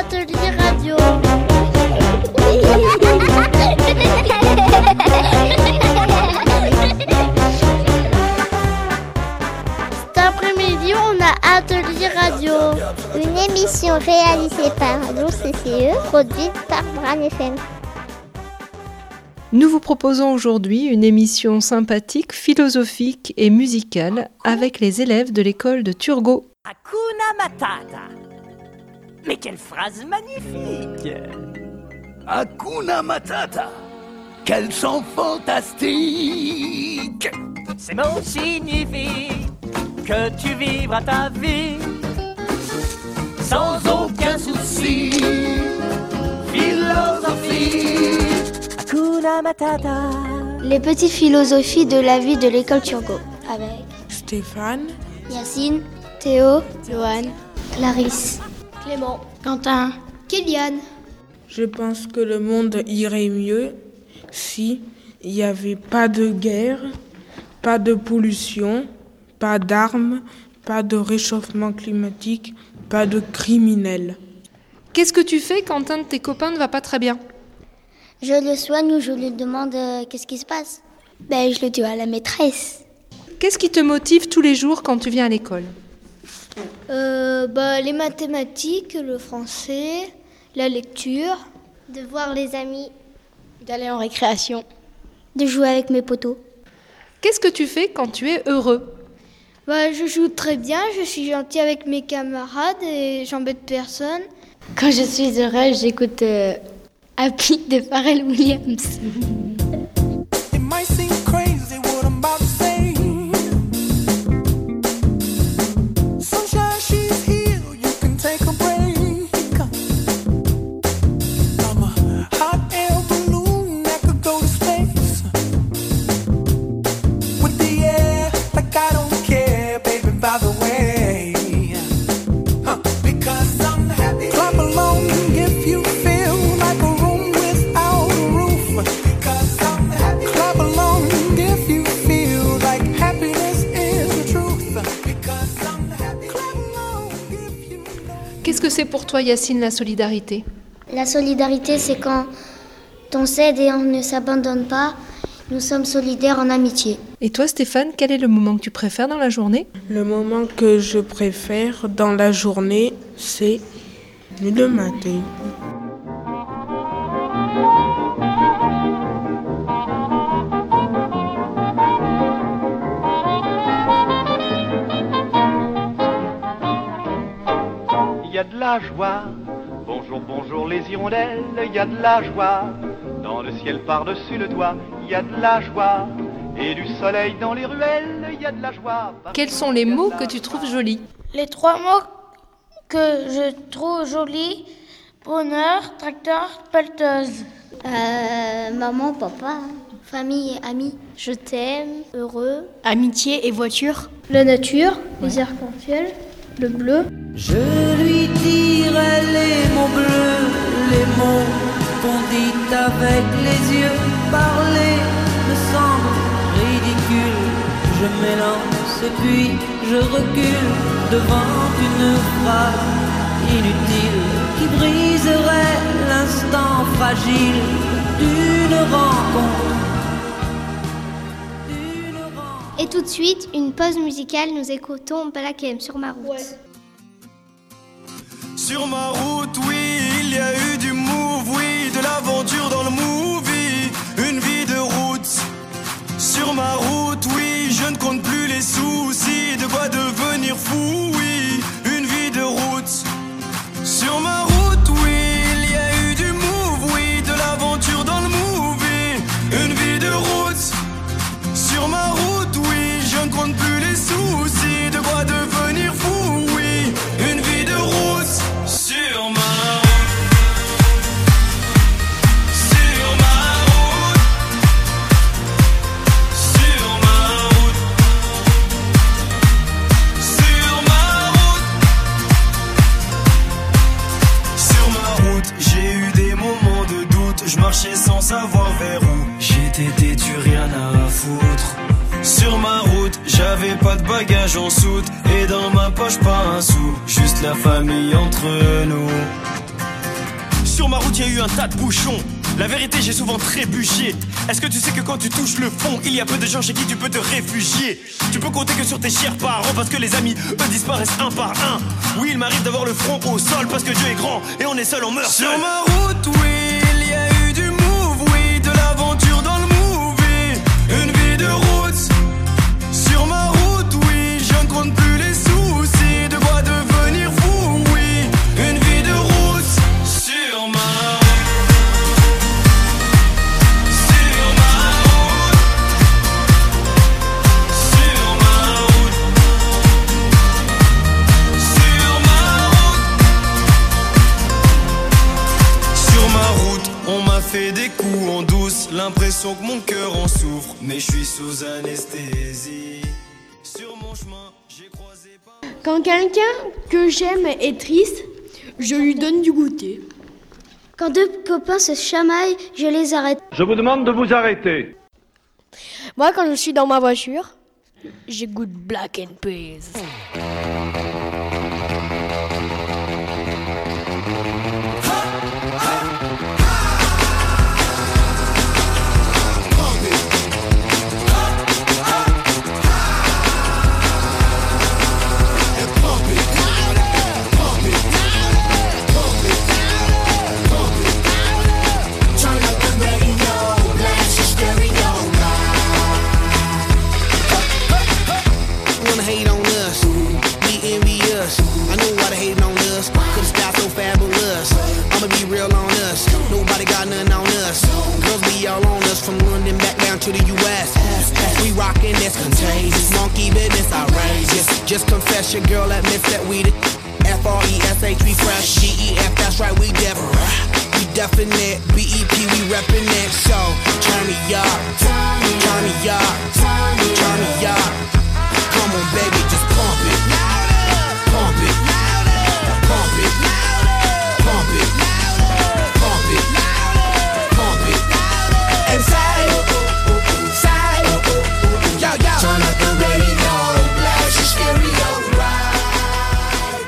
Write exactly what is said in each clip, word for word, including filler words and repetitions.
Atelier Radio. Cet après-midi, on a Atelier Radio. Une émission réalisée par l'O C C E, produite par Bran F M. Nous vous proposons aujourd'hui une émission sympathique, philosophique et musicale avec les élèves de l'école de Turgot. Hakuna Matata. Mais quelle phrase magnifique! Hakuna Matata. Quel chant fantastique! Ces mots signifient que tu vivras ta vie sans aucun souci. Philosophie. Hakuna Matata. Les petites philosophies de la vie de l'école Turgot. Avec Stéphane, Yacine, Théo, Johan, Clarisse, Clément, Quentin, Kéliane. je pense que le monde irait mieux si il n'y avait pas de guerre, pas de pollution, pas d'armes, pas de réchauffement climatique, pas de criminels. Qu'est-ce que tu fais quand un de tes copains ne va pas très bien ? Je le soigne ou je lui demande euh, qu'est-ce qui se passe. Ben, je le dis à la maîtresse. Qu'est-ce qui te motive tous les jours quand tu viens à l'école ? Euh, bah, les mathématiques, le français, la lecture, De voir les amis. d'aller en récréation, de jouer avec mes potos. Qu'est-ce que tu fais quand tu es heureux ? Bah, je joue très bien, je suis gentil avec mes camarades et j'embête personne. Quand je suis heureuse, j'écoute euh, Happy de Pharrell Williams. It might seem crazy what I'm about to say. Sunshine, she's here, you can take a break. I'm a hot air balloon that could go to space. With the air, like I don't care, baby, by the way. Huh, because I'm happy. Clap along if you feel like a room without a roof. Because I'm happy. Clap along if you feel like happiness is the truth. Because I'm happy. Clap along if you know. Qu'est-ce que c'est pour toi, Yacine, la solidarité ? La solidarité, c'est quand on s'aide et on ne s'abandonne pas. Nous sommes solidaires en amitié. Et toi, Stéphane, quel est le moment que tu préfères dans la journée ? Le moment que je préfère dans la journée, c'est le matin. Il y a de la joie, bonjour, bonjour les hirondelles, il y a de la joie, dans le ciel par-dessus le toit, il y a de la joie, et du soleil dans les ruelles, il y a de la joie. Quels sont les mots que tu trouves jolis ? Les trois mots que je trouve jolis: bonheur, tracteur, pelleteuse. Euh, maman, papa, famille et amis. Je t'aime, Heureux. amitié et voiture. La nature, les arcs-en-ciel, le bleu. Je lui dirai les mots bleus, les mots qu'on dit avec les yeux. Parler me semble ridicule. Je m'élance et puis je recule devant une phrase inutile qui briserait l'instant fragile d'une rencontre. D'une rencontre. Et tout de suite, une pause musicale. Nous écoutons Black M sur ma route. Sur ma route, oui, il y a eu du move, oui, de l'aventure dans le movie, une vie de route. Sur ma route, oui, je ne compte plus les soucis, de quoi devenir fou, oui, une vie de route. Sur ma route, oui, il y a eu du move, oui, de l'aventure dans le movie, une vie de route. Sur ma route, oui, je ne compte plus les soucis, de quoi devenir fou, oui, une vie de route. Sur ma route, sur ma route, sur ma route, sur ma route, sur ma route, j'ai eu des moments de doute, je marchais sans savoir vers où, j'étais têtu, rien à foutre. Sur ma route, j'avais pas de bagages en soute, et dans ma poche pas un sou, juste la famille entre nous. route, y a eu un tas de bouchons. La vérité, j'ai souvent trébuché. Est-ce que tu sais que quand tu touches le fond, il y a peu de gens chez qui tu peux te réfugier? Tu peux compter que sur tes chers parents, parce que les amis, eux, disparaissent un par un. Oui, il m'arrive d'avoir le front au sol, parce que Dieu est grand et on est seul, on meurt seul. Sur ma route, oui, il y a eu du move, oui, de l'aventure dans le movie. Une vie de route. Sur ma route, oui, je ne compte plus les soucis. De quoi devenir fou, oui. Une vie de route. Sur ma route. Sur ma route. Sur ma route. Sur ma route. Sur ma route, on m'a fait des coups en douce. L'impression que mon cœur en souffre. Mais je suis sous anesthésie. Sur mon chemin, j'ai croisé pas... Quand quelqu'un que j'aime est triste, je lui donne du goûter. Quand deux copains se chamaillent, je les arrête. Je vous demande de vous arrêter. Moi, quand je suis dans ma voiture, j'écoute Black and Peas. To the U S we rockin', that's contagious. Monkey business outrageous. Just confess your girl admits that we the F R E S H, we fresh. G E F, that's right, we def. We definite. B E P, we reppin' it. So, turn me up, turn me up, turn me up. Come on, baby, just pump it. Pump it. Pump it. Pump it. Pump it. Pump it. And say, turn up the radio, blast your stereo right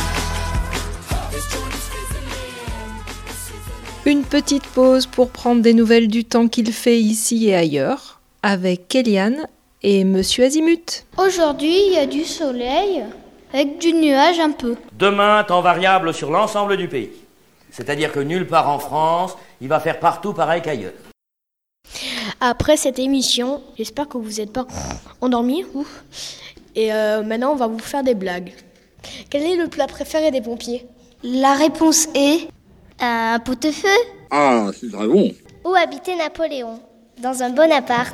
now. Une petite pause pour prendre des nouvelles du temps qu'il fait ici et ailleurs, avec Kéliane et Monsieur Azimut. Aujourd'hui, il y a du soleil, avec du nuage un peu. Demain, temps variable sur l'ensemble du pays. C'est-à-dire que nulle part en France, il va faire partout pareil qu'ailleurs. Après cette émission, j'espère que vous n'êtes pas endormis. Et euh, maintenant, on va vous faire des blagues. Quel est le plat préféré des pompiers? La réponse est un pot-au-feu. Ah, c'est très bon. Où habitait Napoléon? Dans un bon appart.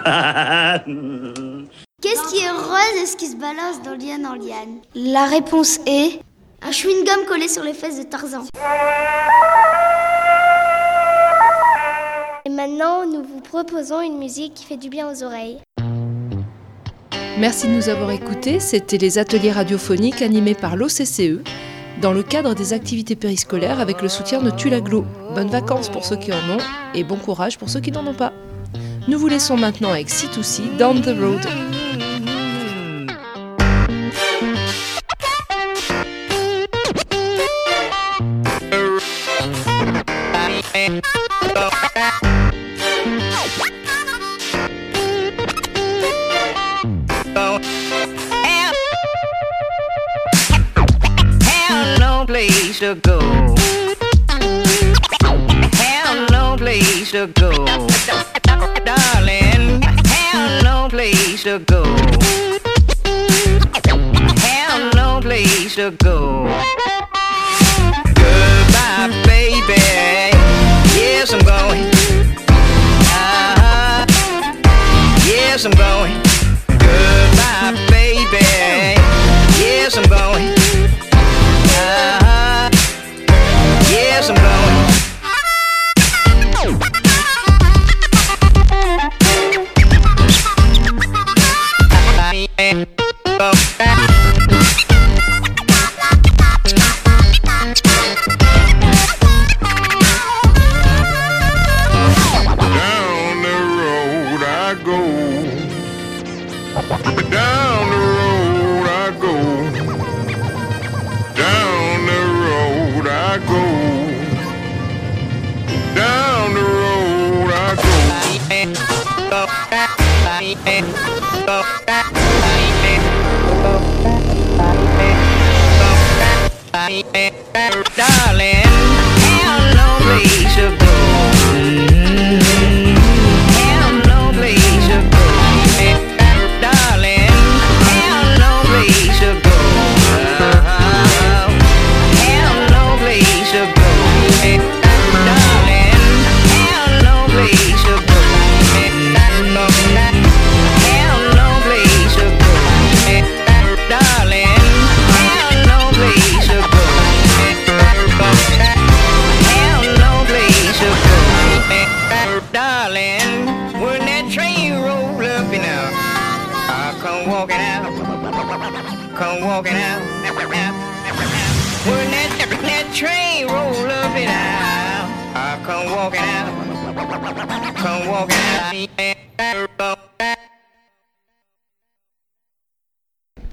Qu'est-ce qui est rose et ce qui se balance dans liane en liane? La réponse est un chewing-gum collé sur les fesses de Tarzan. Et maintenant, nous vous proposons une musique qui fait du bien aux oreilles. Merci de nous avoir écoutés. C'était les ateliers radiophoniques animés par l'O C C E dans le cadre des activités périscolaires avec le soutien de Tulaglo. Bonnes vacances pour ceux qui en ont et bon courage pour ceux qui n'en ont pas. Nous vous laissons maintenant avec C deux C, Down the Road. Place to go. Have no place to go. Darling, have no place to go. Have no place to go. Goodbye, baby. Yes, I'm going. Uh-huh. Yes, I'm going. Goodbye, baby. Yes, I'm going. Uh-huh. Yes, I'm going. Down the road I go. darling, have no place to go. Mm-hmm. Have no place to go, darling, have no place to go. Uh-huh. Have no place to go, darling, have no place to go. Have no place to go, darling, have no place to go. Have no place to go, darling. When that train roll up, you know, I come walking out, come walking out. When that, that train roll up, you know, I come walking out, come walking out.